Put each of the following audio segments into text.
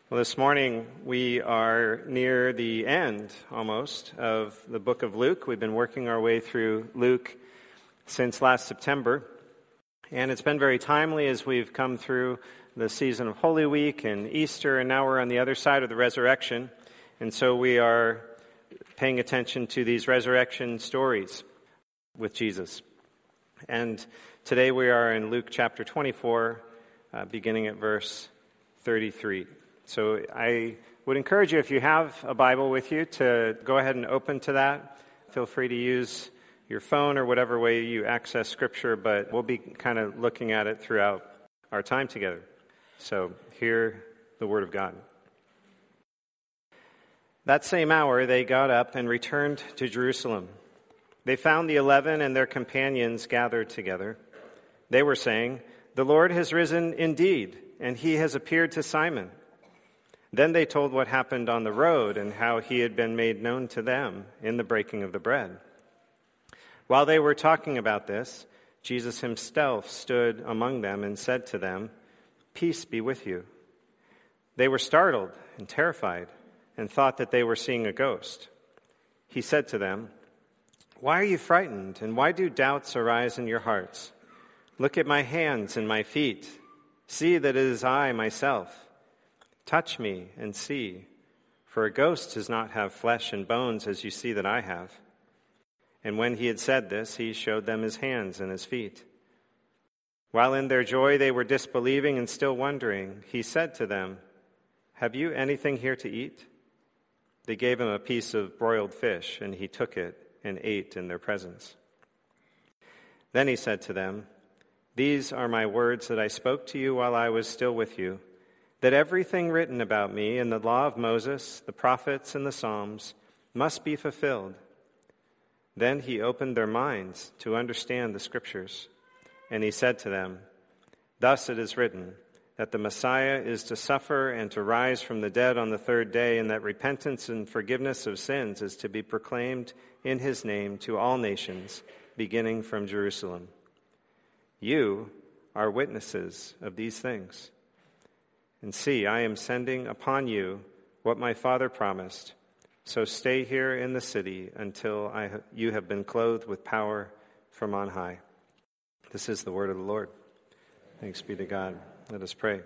Well, this morning we are near the end, almost, of the book of Luke. We've been working our way through Luke since last September, and it's been very timely as we've come through the season of Holy Week and Easter, and now we're on the other side of the resurrection, and so we are paying attention to these resurrection stories with Jesus. And today we are in Luke chapter 24, beginning at verse 33. So I would encourage you, if you have a Bible with you, to go ahead and open to that. Feel free to use your phone or whatever way you access Scripture, but we'll be kind of looking at it throughout our time together. So hear the Word of God. That same hour they got up and returned to Jerusalem. They found the 11 and their companions gathered together. They were saying, "The Lord has risen indeed, and he has appeared to Simon." Then they told what happened on the road and how he had been made known to them in the breaking of the bread. While they were talking about this, Jesus himself stood among them and said to them, "Peace be with you." They were startled and terrified and thought that they were seeing a ghost. He said to them, "Why are you frightened, and why do doubts arise in your hearts? Look at my hands and my feet. See that it is I myself. Touch me and see, for a ghost does not have flesh and bones as you see that I have." And when he had said this, he showed them his hands and his feet. While in their joy they were disbelieving and still wondering, he said to them, "Have you anything here to eat?" They gave him a piece of broiled fish, and he took it and ate in their presence. Then he said to them, "These are my words that I spoke to you while I was still with you, that everything written about me in the law of Moses, the prophets, and the Psalms must be fulfilled." Then he opened their minds to understand the Scriptures, and he said to them, "Thus it is written, that the Messiah is to suffer and to rise from the dead on the third day, and that repentance and forgiveness of sins is to be proclaimed in his name to all nations, beginning from Jerusalem. You are witnesses of these things. And see, I am sending upon you what my Father promised. So stay here in the city until you have been clothed with power from on high." This is the word of the Lord. Thanks be to God. Let us pray.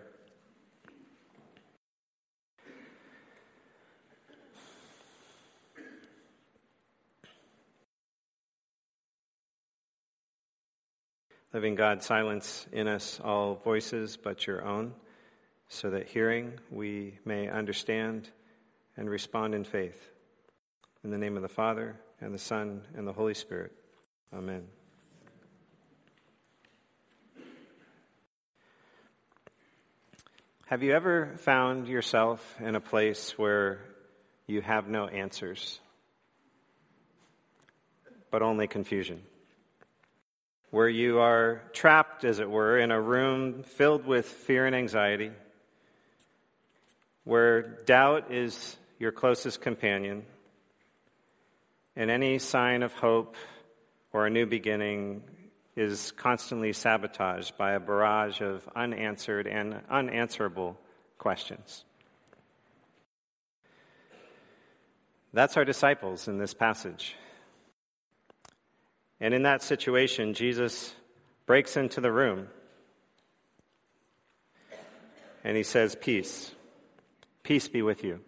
Living God, silence in us all voices but your own, so that hearing we may understand and respond in faith. In the name of the Father, and the Son, and the Holy Spirit. Amen. Have you ever found yourself in a place where you have no answers, but only confusion? Where you are trapped, as it were, in a room filled with fear and anxiety, where doubt is your closest companion, and any sign of hope or a new beginning is constantly sabotaged by a barrage of unanswered and unanswerable questions. That's our disciples in this passage. And in that situation, Jesus breaks into the room and he says, "Peace. Peace be with you."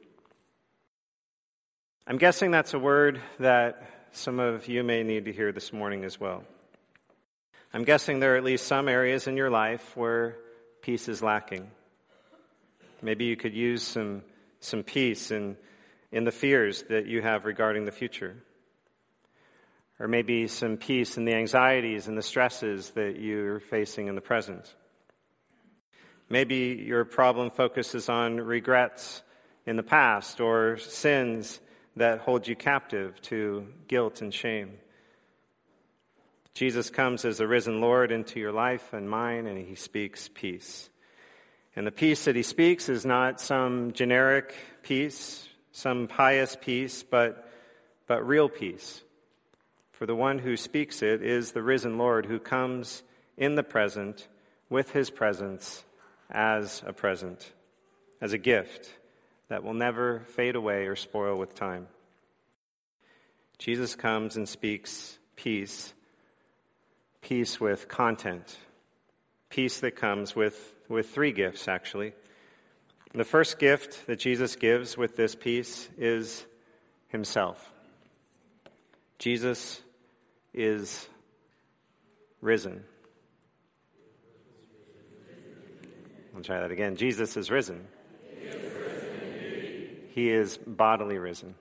I'm guessing that's a word that some of you may need to hear this morning as well. I'm guessing there are at least some areas in your life where peace is lacking. Maybe you could use some peace in the fears that you have regarding the future. Or maybe some peace in the anxieties and the stresses that you're facing in the present. Maybe your problem focuses on regrets in the past or sins that hold you captive to guilt and shame. Jesus comes as the risen Lord into your life and mine, and he speaks peace. And the peace that he speaks is not some generic peace, some pious peace, but real peace. For the one who speaks it is the risen Lord who comes in the present with his presence as a present, as a gift, that will never fade away or spoil with time. Jesus comes and speaks peace, peace with content, peace that comes with three gifts, actually. The first gift that Jesus gives with this peace is himself. Jesus is risen. I'll try that again. Jesus is risen. He is bodily risen.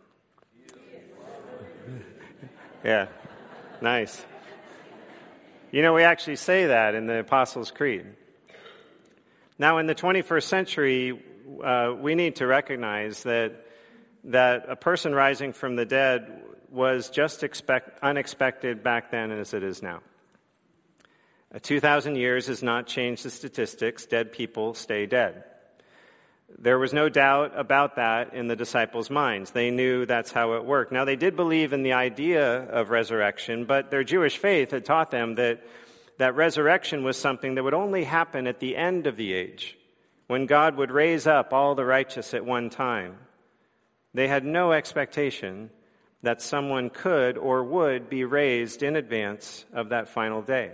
Yeah, nice. You know, we actually say that in the Apostles' Creed. Now, in the 21st century, we need to recognize that a person rising from the dead was just unexpected back then as it is now. 2,000 years has not changed the statistics. Dead people stay dead. There was no doubt about that in the disciples' minds. They knew that's how it worked. Now, they did believe in the idea of resurrection, but their Jewish faith had taught them that resurrection was something that would only happen at the end of the age, when God would raise up all the righteous at one time. They had no expectation that someone could or would be raised in advance of that final day.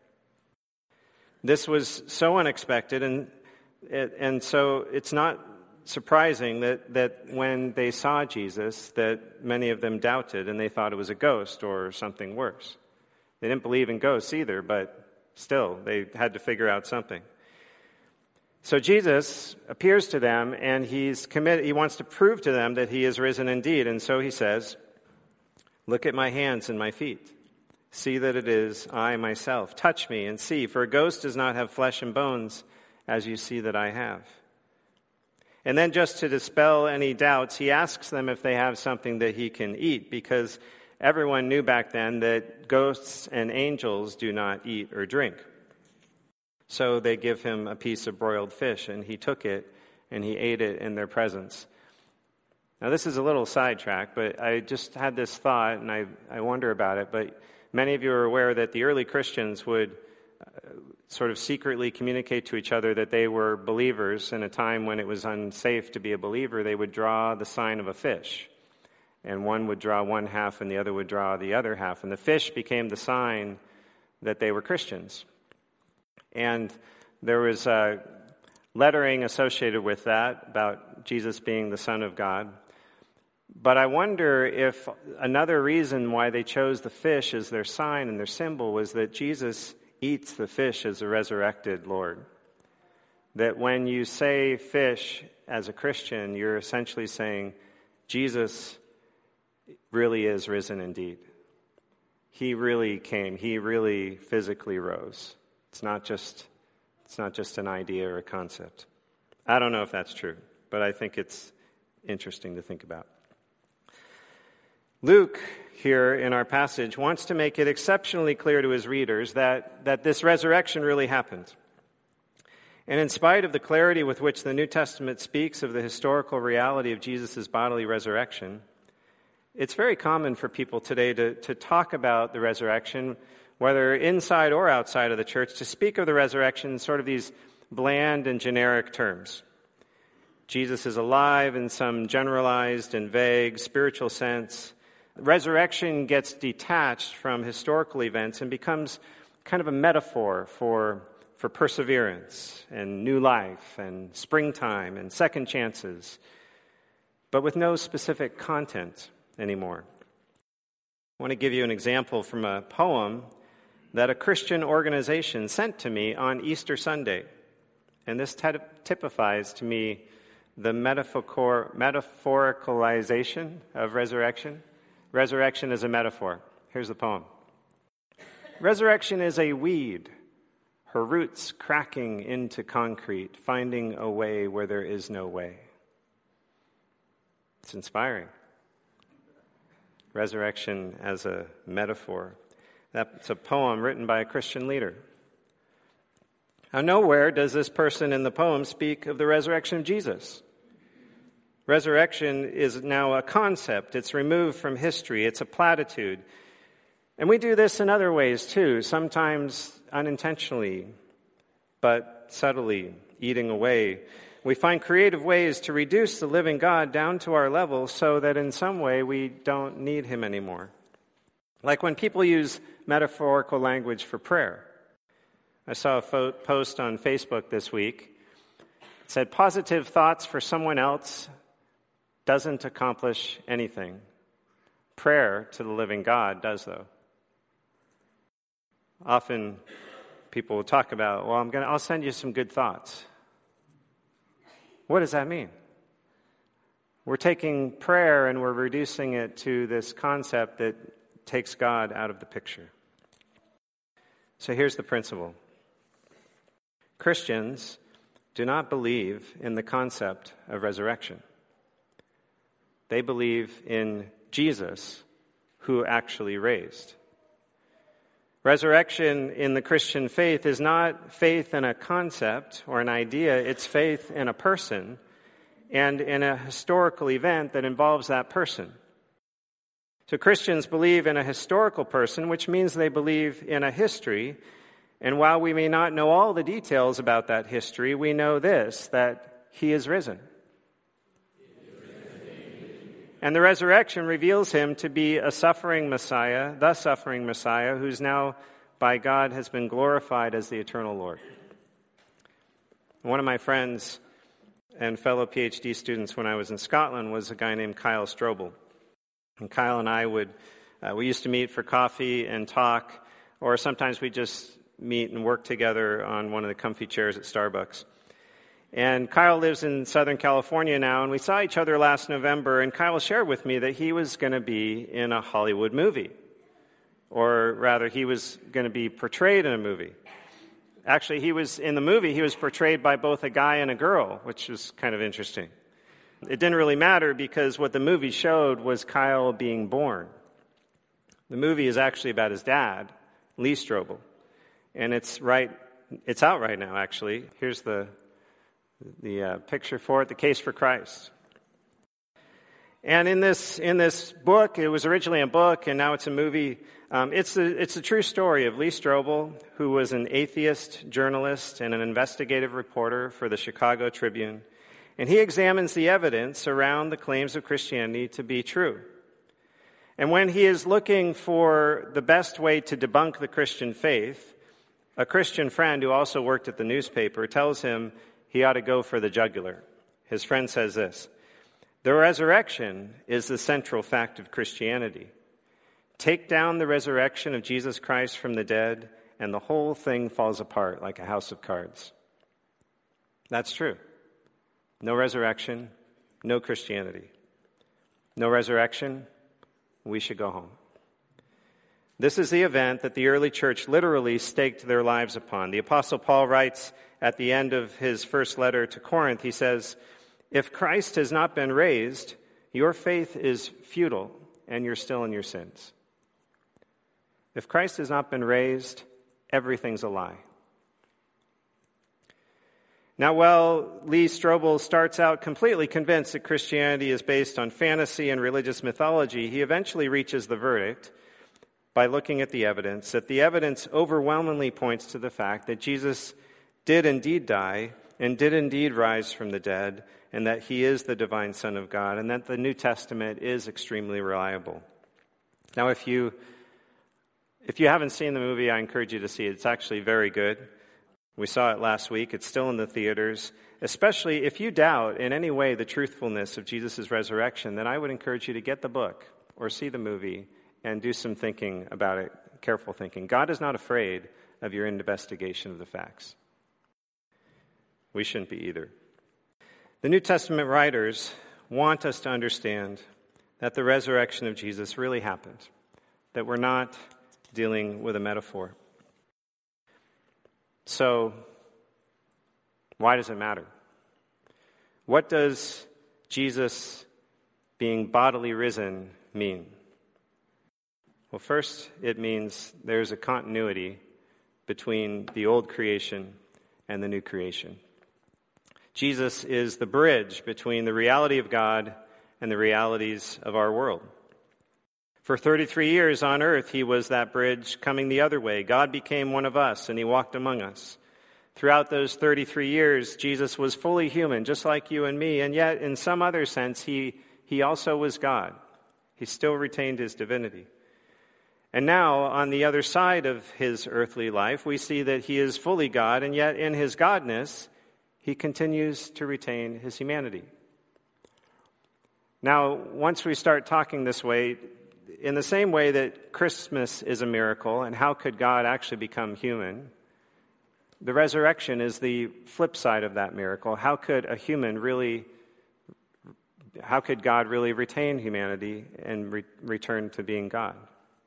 This was so unexpected, and so it's not surprising that when they saw Jesus, that many of them doubted and they thought it was a ghost or something worse. They didn't believe in ghosts either, but still, they had to figure out something. So Jesus appears to them, and he's committed. He wants to prove to them that he is risen indeed, and so he says, "Look at my hands and my feet. See that it is I myself. Touch me and see, for a ghost does not have flesh and bones, as you see that I have." And then just to dispel any doubts, he asks them if they have something that he can eat, because everyone knew back then that ghosts and angels do not eat or drink. So they give him a piece of broiled fish, and he took it and he ate it in their presence. Now, this is a little sidetrack, but I just had this thought, and I wonder about it. But many of you are aware that the early Christians would sort of secretly communicate to each other that they were believers. In a time when it was unsafe to be a believer, they would draw the sign of a fish. And one would draw one half and the other would draw the other half. And the fish became the sign that they were Christians. And there was lettering associated with that about Jesus being the Son of God. But I wonder if another reason why they chose the fish as their sign and their symbol was that Jesus eats the fish as a resurrected Lord. That when you say fish as a Christian, you're essentially saying Jesus really is risen indeed. He really came. He really physically rose. It's not just an idea or a concept. I don't know if that's true, but I think it's interesting to think about. Luke, here in our passage, wants to make it exceptionally clear to his readers that this resurrection really happened. And in spite of the clarity with which the New Testament speaks of the historical reality of Jesus' bodily resurrection, it's very common for people today to talk about the resurrection, whether inside or outside of the church, to speak of the resurrection in sort of these bland and generic terms. Jesus is alive in some generalized and vague spiritual sense. Resurrection gets detached from historical events and becomes kind of a metaphor for perseverance and new life and springtime and second chances, but with no specific content anymore. I want to give you an example from a poem that a Christian organization sent to me on Easter Sunday. And this typifies to me the metaphoricalization of resurrection. Resurrection is a metaphor. Here's the poem. Resurrection is a weed, her roots cracking into concrete, finding a way where there is no way. It's inspiring. Resurrection as a metaphor. That's a poem written by a Christian leader. Now, nowhere does this person in the poem speak of the resurrection of Jesus. Resurrection is now a concept. It's removed from history. It's a platitude. And we do this in other ways too, sometimes unintentionally, but subtly, eating away. We find creative ways to reduce the living God down to our level so that in some way we don't need him anymore. Like when people use metaphorical language for prayer. I saw a post on Facebook this week. It said, positive thoughts for someone else doesn't accomplish anything. Prayer to the living God does, though. Often people will talk about, well, I'll send you some good thoughts. What does that mean? We're taking prayer and we're reducing it to this concept that takes God out of the picture. So here's the principle. Christians do not believe in the concept of resurrection. They believe in Jesus, who actually raised. Resurrection in the Christian faith is not faith in a concept or an idea, it's faith in a person and in a historical event that involves that person. So Christians believe in a historical person, which means they believe in a history, and while we may not know all the details about that history, we know this, that he is risen. And the resurrection reveals him to be a suffering Messiah, the suffering Messiah, who's now, by God, has been glorified as the eternal Lord. One of my friends and fellow PhD students when I was in Scotland was a guy named Kyle Strobel. And Kyle and I we used to meet for coffee and talk, or sometimes we just meet and work together on one of the comfy chairs at Starbucks. And Kyle lives in Southern California now, and we saw each other last November, and Kyle shared with me that he was going to be in a Hollywood movie. Or rather, he was going to be portrayed in a movie. Actually, he was portrayed by both a guy and a girl, which was kind of interesting. It didn't really matter because what the movie showed was Kyle being born. The movie is actually about his dad, Lee Strobel. And it's out right now, actually. Here's the picture for it, The Case for Christ. And in this book, it was originally a book, and now it's a movie. It's a true story of Lee Strobel, who was an atheist journalist and an investigative reporter for the Chicago Tribune. And he examines the evidence around the claims of Christianity to be true. And when he is looking for the best way to debunk the Christian faith, a Christian friend who also worked at the newspaper tells him he ought to go for the jugular. His friend says this, "The resurrection is the central fact of Christianity. Take down the resurrection of Jesus Christ from the dead, and the whole thing falls apart like a house of cards." That's true. No resurrection, no Christianity. No resurrection, we should go home. This is the event that the early church literally staked their lives upon. The Apostle Paul writes at the end of his first letter to Corinth, he says, "If Christ has not been raised, your faith is futile and you're still in your sins." If Christ has not been raised, everything's a lie. Now, while Lee Strobel starts out completely convinced that Christianity is based on fantasy and religious mythology, he eventually reaches the verdict by looking at the evidence, that the evidence overwhelmingly points to the fact that Jesus did indeed die and did indeed rise from the dead, and that he is the divine Son of God, and that the New Testament is extremely reliable. Now, if you haven't seen the movie, I encourage you to see it. It's actually very good. We saw it last week. It's still in the theaters. Especially if you doubt in any way the truthfulness of Jesus' resurrection, then I would encourage you to get the book or see the movie and do some thinking about it, careful thinking. God is not afraid of your investigation of the facts. We shouldn't be either. The New Testament writers want us to understand that the resurrection of Jesus really happened, that we're not dealing with a metaphor. So, why does it matter? What does Jesus being bodily risen mean? Well, first, it means there's a continuity between the old creation and the new creation. Jesus is the bridge between the reality of God and the realities of our world. For 33 years on earth, he was that bridge coming the other way. God became one of us, and he walked among us. Throughout those 33 years, Jesus was fully human, just like you and me, and yet in some other sense, he also was God. He still retained his divinity. And now, on the other side of his earthly life, we see that he is fully God, and yet in his godness, he continues to retain his humanity. Now, once we start talking this way, in the same way that Christmas is a miracle, and how could God actually become human, the resurrection is the flip side of that miracle. How could God really retain humanity and return to being God?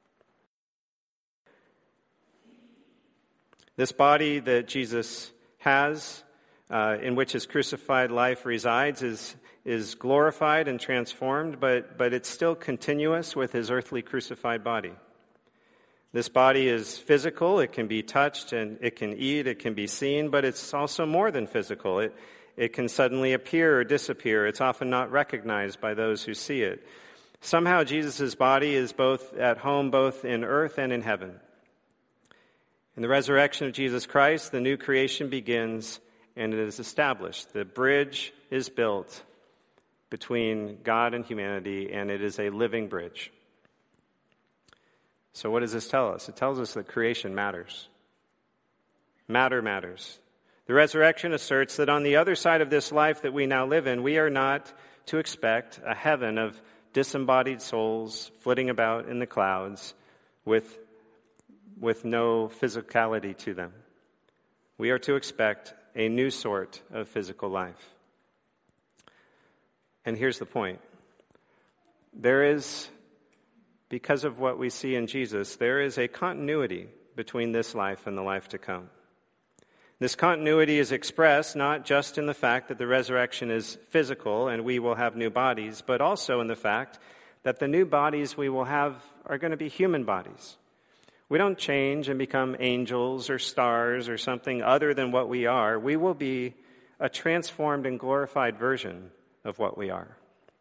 This body that Jesus has, in which his crucified life resides, is glorified and transformed, but it's still continuous with his earthly crucified body. This body is physical, it can be touched, and it can eat, it can be seen, but it's also more than physical. It can suddenly appear or disappear. It's often not recognized by those who see it. Somehow Jesus' body is both at home, both in earth and in heaven. In the resurrection of Jesus Christ, the new creation begins and it is established. The bridge is built between God and humanity, and it is a living bridge. So what does this tell us? It tells us that creation matters. Matter matters. The resurrection asserts that on the other side of this life that we now live in, we are not to expect a heaven of disembodied souls flitting about in the clouds with no physicality to them. We are to expect a new sort of physical life. And here's the point. Because of what we see in Jesus, there is a continuity between this life and the life to come. This continuity is expressed not just in the fact that the resurrection is physical and we will have new bodies, but also in the fact that the new bodies we will have are going to be human bodies. We don't change and become angels or stars or something other than what we are. We will be a transformed and glorified version of what we are.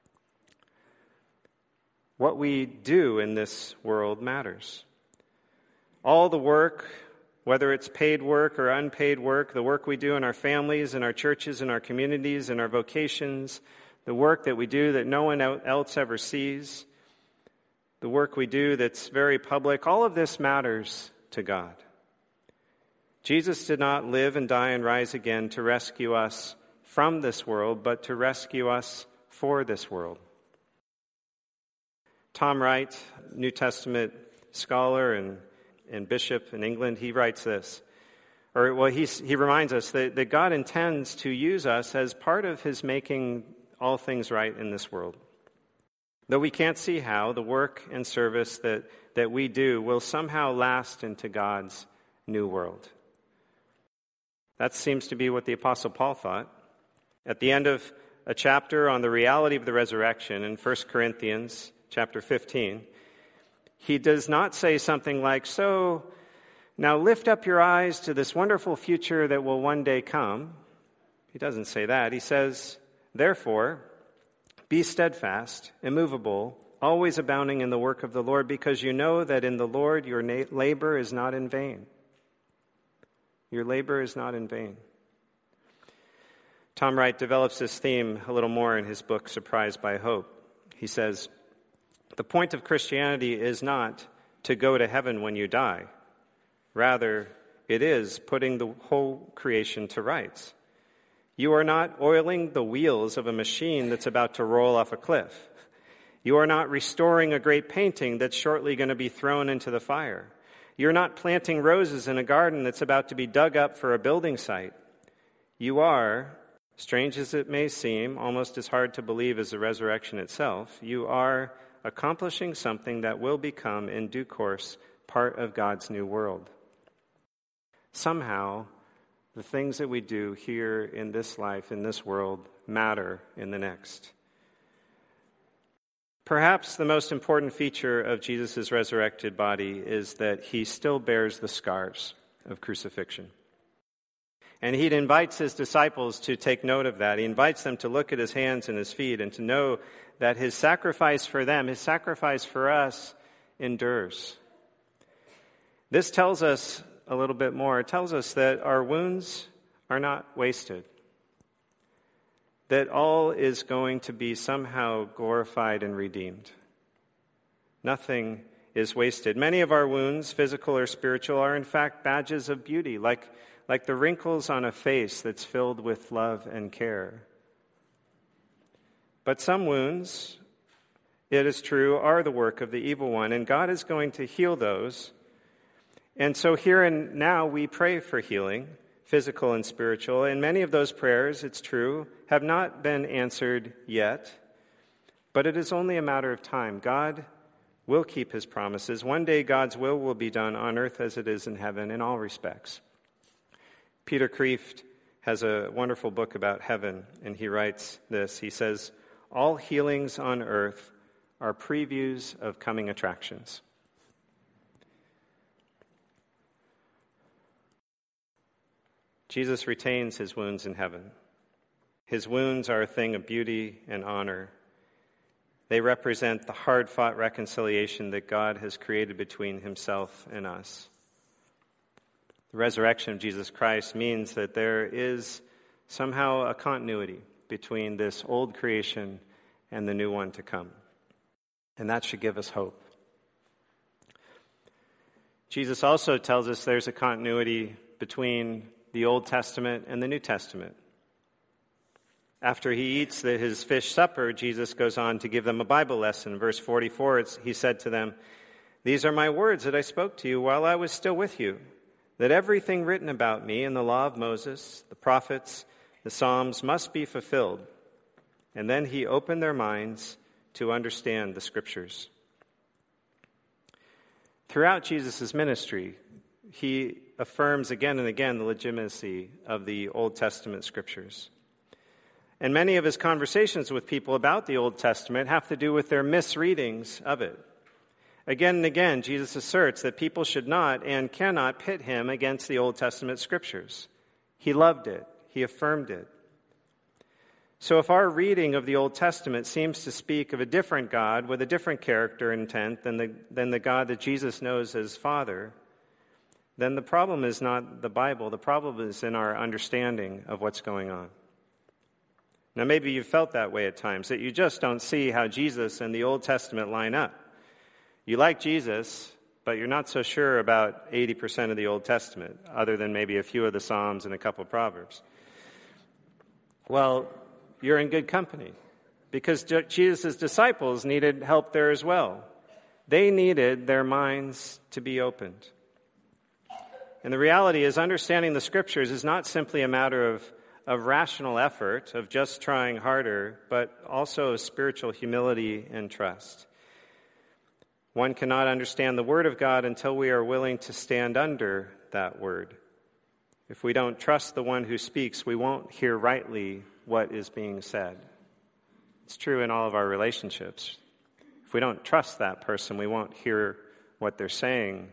What we do in this world matters. All the work, whether it's paid work or unpaid work, the work we do in our families, in our churches, in our communities, in our vocations, the work that we do that no one else ever sees, the work we do that's very public, all of this matters to God. Jesus did not live and die and rise again to rescue us from this world, but to rescue us for this world. Tom Wright, New Testament scholar and bishop in England, he writes this. He reminds us that God intends to use us as part of his making all things right in this world. Though we can't see how, the work and service that we do will somehow last into God's new world. That seems to be what the Apostle Paul thought. At the end of a chapter on the reality of the resurrection in 1 Corinthians chapter 15, he does not say something like, "So, now lift up your eyes to this wonderful future that will one day come." He doesn't say that. He says, "Therefore, be steadfast, immovable, always abounding in the work of the Lord, because you know that in the Lord your labor is not in vain." Your labor is not in vain. Tom Wright develops this theme a little more in his book, Surprised by Hope. He says, "The point of Christianity is not to go to heaven when you die. Rather, it is putting the whole creation to rights. You are not oiling the wheels of a machine that's about to roll off a cliff. You are not restoring a great painting that's shortly going to be thrown into the fire. You're not planting roses in a garden that's about to be dug up for a building site. You are, strange as it may seem, almost as hard to believe as the resurrection itself, you are accomplishing something that will become, in due course, part of God's new world. Somehow, the things that we do here in this life, in this world, matter in the next. Perhaps the most important feature of Jesus' resurrected body is that he still bears the scars of crucifixion. And he invites his disciples to take note of that. He invites them to look at his hands and his feet and to know that his sacrifice for them, his sacrifice for us, endures. This tells us a little bit more. It tells us that our wounds are not wasted. That all is going to be somehow glorified and redeemed. Nothing is wasted. Many of our wounds, physical or spiritual, are in fact badges of beauty, like the wrinkles on a face that's filled with love and care. But some wounds, it is true, are the work of the evil one, and God is going to heal those. And so here and now we pray for healing, physical and spiritual, and many of those prayers, it's true, have not been answered yet, but it is only a matter of time. God will keep his promises. One day God's will be done on earth as it is in heaven in all respects. Peter Kreeft has a wonderful book about heaven, and he writes this. He says, "All healings on earth are previews of coming attractions." Jesus retains his wounds in heaven. His wounds are a thing of beauty and honor. They represent the hard-fought reconciliation that God has created between himself and us. The resurrection of Jesus Christ means that there is somehow a continuity between this old creation and the new one to come. And that should give us hope. Jesus also tells us there's a continuity between the Old Testament and the New Testament. After he eats his fish supper, Jesus goes on to give them a Bible lesson. Verse 44, he said to them, "These are my words that I spoke to you while I was still with you, that everything written about me in the law of Moses, the prophets, the Psalms must be fulfilled." And then he opened their minds to understand the Scriptures. Throughout Jesus' ministry, he affirms again and again the legitimacy of the Old Testament Scriptures. And many of his conversations with people about the Old Testament have to do with their misreadings of it. Again and again, Jesus asserts that people should not and cannot pit him against the Old Testament Scriptures. He loved it. He affirmed it. So if our reading of the Old Testament seems to speak of a different God with a different character and intent than the God that Jesus knows as Father, then the problem is not the Bible. The problem is in our understanding of what's going on. Now, maybe you've felt that way at times, that you just don't see how Jesus and the Old Testament line up. You like Jesus, but you're not so sure about 80% of the Old Testament, other than maybe a few of the Psalms and a couple of Proverbs. Well, you're in good company, because Jesus' disciples needed help there as well. They needed their minds to be opened. And the reality is, understanding the Scriptures is not simply a matter of rational effort, of just trying harder, but also of spiritual humility and trust. One cannot understand the Word of God until we are willing to stand under that Word. If we don't trust the one who speaks, we won't hear rightly what is being said. It's true in all of our relationships. If we don't trust that person, we won't hear what they're saying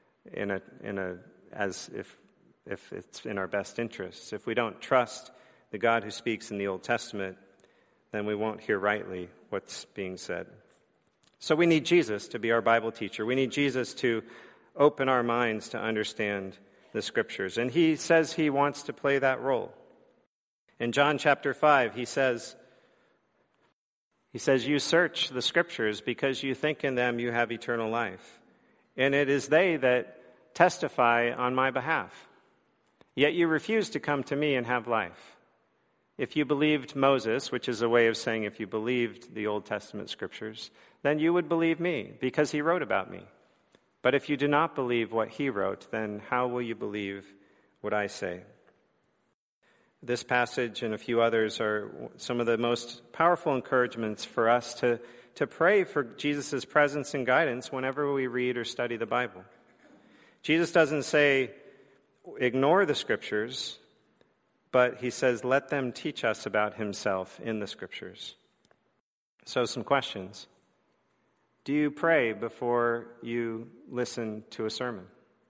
as if it's in our best interests. If we don't trust the God who speaks in the Old Testament, then we won't hear rightly what's being said. So we need Jesus to be our Bible teacher. We need Jesus to open our minds to understand the Scriptures. And he says he wants to play that role. In John chapter 5, he says, "You search the Scriptures because you think in them you have eternal life. And it is they that testify on my behalf. Yet you refuse to come to me and have life. If you believed Moses," which is a way of saying if you believed the Old Testament Scriptures, "then you would believe me, because he wrote about me. But if you do not believe what he wrote, then how will you believe what I say?" This passage and a few others are some of the most powerful encouragements for us to pray for Jesus' presence and guidance whenever we read or study the Bible. Jesus doesn't say, ignore the Scriptures, but he says, let them teach us about himself in the Scriptures. So some questions. Do you pray before you listen to a sermon?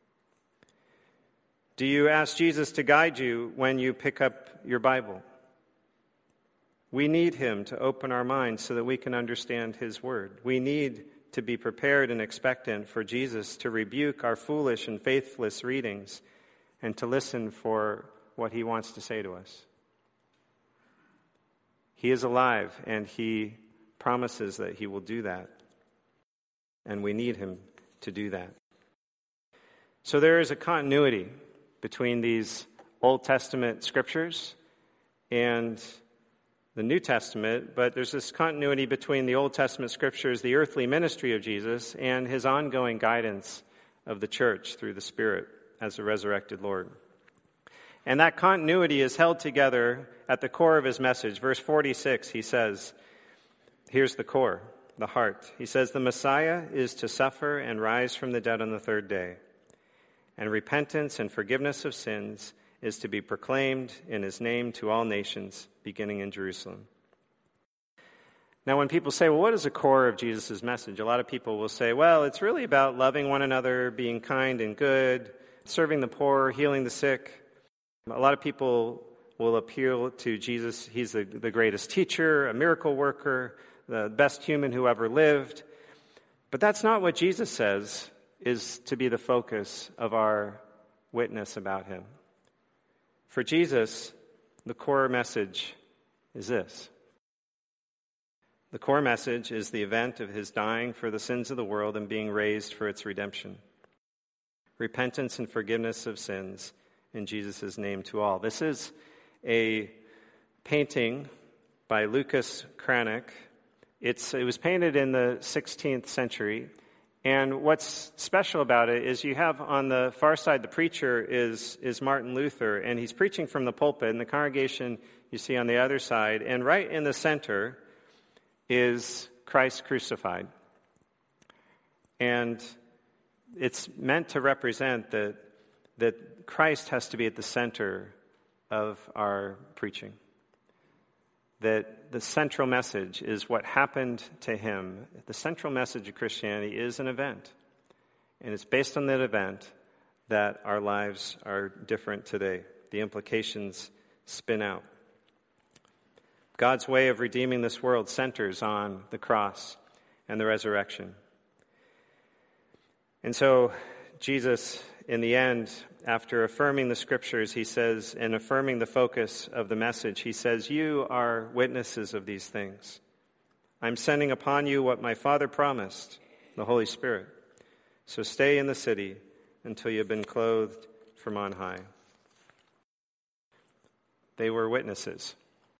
Do you ask Jesus to guide you when you pick up your Bible? We need him to open our minds so that we can understand his word. We need to be prepared and expectant for Jesus to rebuke our foolish and faithless readings and to listen for what he wants to say to us. He is alive, and he promises that he will do that. And we need him to do that. So there is a continuity between these Old Testament scriptures and the New Testament, but there's this continuity between the Old Testament scriptures, the earthly ministry of Jesus, and his ongoing guidance of the church through the Spirit as the resurrected Lord. And that continuity is held together at the core of his message. Verse 46, he says, here's the core, the heart. He says, the Messiah is to suffer and rise from the dead on the third day, and repentance and forgiveness of sins is to be proclaimed in his name to all nations, beginning in Jerusalem. Now, when people say, well, what is the core of Jesus' message? A lot of people will say, well, it's really about loving one another, being kind and good, serving the poor, healing the sick. A lot of people will appeal to Jesus. He's the greatest teacher, a miracle worker, the best human who ever lived. But that's not what Jesus says is to be the focus of our witness about him. For Jesus, the core message is this. The core message is the event of his dying for the sins of the world and being raised for its redemption. Repentance and forgiveness of sins in Jesus' name to all. This is a painting by Lucas Cranach. It was painted in the 16th century. And what's special about it is you have on the far side, the preacher is Martin Luther, and he's preaching from the pulpit, and the congregation you see on the other side. And right in the center is Christ crucified. And it's meant to represent that Christ has to be at the center of our preaching. That the central message is what happened to him. The central message of Christianity is an event. And it's based on that event that our lives are different today. The implications spin out. God's way of redeeming this world centers on the cross and the resurrection. And so Jesus, in the end, after affirming the scriptures, he says, and affirming the focus of the message, he says, you are witnesses of these things. I'm sending upon you what my Father promised, the Holy Spirit. So stay in the city until you've been clothed from on high. They were witnesses.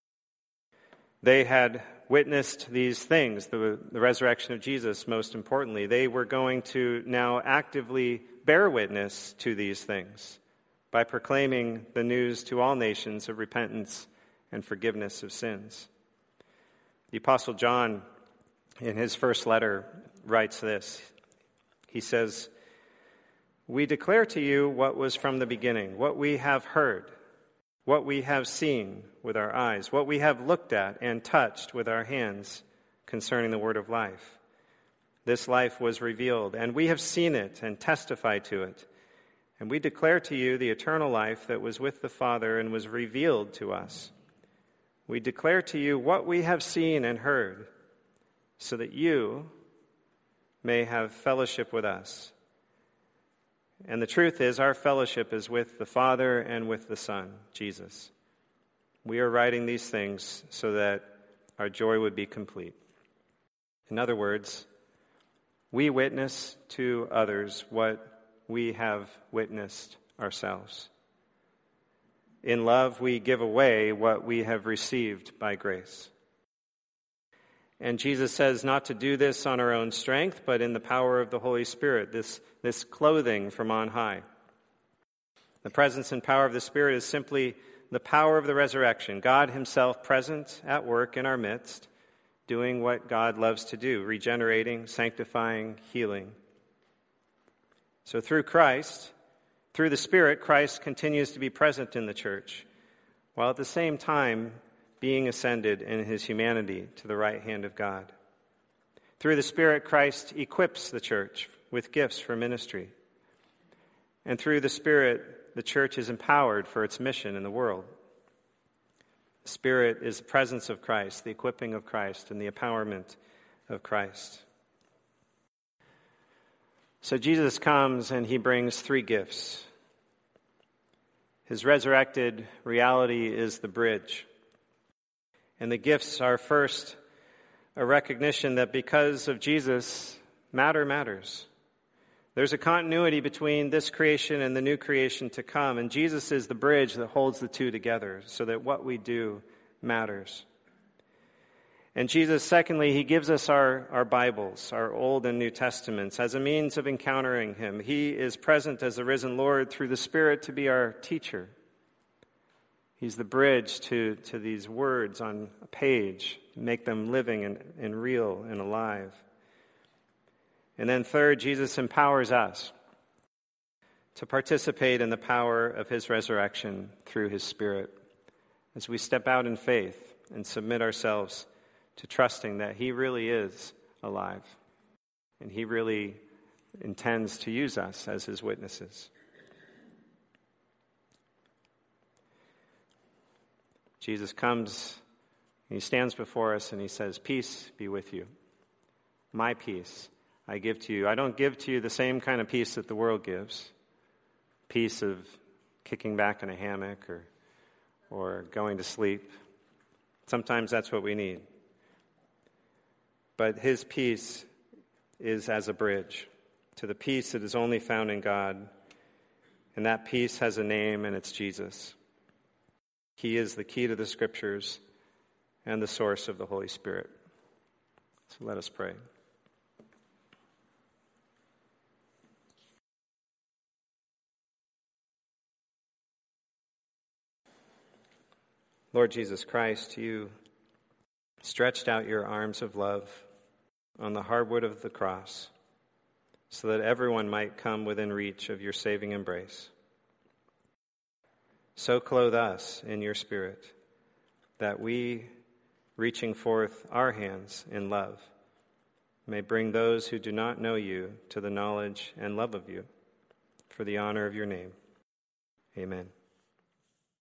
They had witnessed these things, the resurrection of Jesus, most importantly. They were going to now actively bear witness to these things by proclaiming the news to all nations of repentance and forgiveness of sins. The Apostle John, in his first letter, writes this. He says, we declare to you what was from the beginning, what we have heard, what we have seen with our eyes, what we have looked at and touched with our hands concerning the word of life. This life was revealed, and we have seen it and testified to it. And we declare to you the eternal life that was with the Father and was revealed to us. We declare to you what we have seen and heard, so that you may have fellowship with us. And the truth is, our fellowship is with the Father and with the Son, Jesus. We are writing these things so that our joy would be complete. In other words, we witness to others what we have witnessed ourselves. In love, we give away what we have received by grace. And Jesus says not to do this on our own strength, but in the power of the Holy Spirit, this clothing from on high. The presence and power of the Spirit is simply the power of the resurrection, God himself present at work in our midst, doing what God loves to do, regenerating, sanctifying, healing. So through Christ, through the Spirit, Christ continues to be present in the church, while at the same time being ascended in his humanity to the right hand of God. Through the Spirit, Christ equips the church with gifts for ministry. And through the Spirit, the church is empowered for its mission in the world. The Spirit is the presence of Christ, the equipping of Christ, and the empowerment of Christ. So Jesus comes and he brings three gifts. His resurrected reality is the bridge. And the gifts are first a recognition that because of Jesus, matter matters. There's a continuity between this creation and the new creation to come, and Jesus is the bridge that holds the two together so that what we do matters. And Jesus, secondly, he gives us our Bibles, our Old and New Testaments, as a means of encountering him. He is present as the risen Lord through the Spirit to be our teacher. He's the bridge to these words on a page, make them living and real and alive. And then third, Jesus empowers us to participate in the power of his resurrection through his Spirit as we step out in faith and submit ourselves to trusting that he really is alive and he really intends to use us as his witnesses. Jesus comes, and he stands before us and he says, "Peace be with you. My peace I give to you." I don't give to you the same kind of peace that the world gives. Peace of kicking back in a hammock or going to sleep. Sometimes that's what we need. But his peace is as a bridge to the peace that is only found in God. And that peace has a name, and it's Jesus. He is the key to the Scriptures and the source of the Holy Spirit. So let us pray. Lord Jesus Christ, you stretched out your arms of love on the hardwood of the cross so that everyone might come within reach of your saving embrace. So clothe us in your Spirit that we, reaching forth our hands in love, may bring those who do not know you to the knowledge and love of you for the honor of your name. Amen.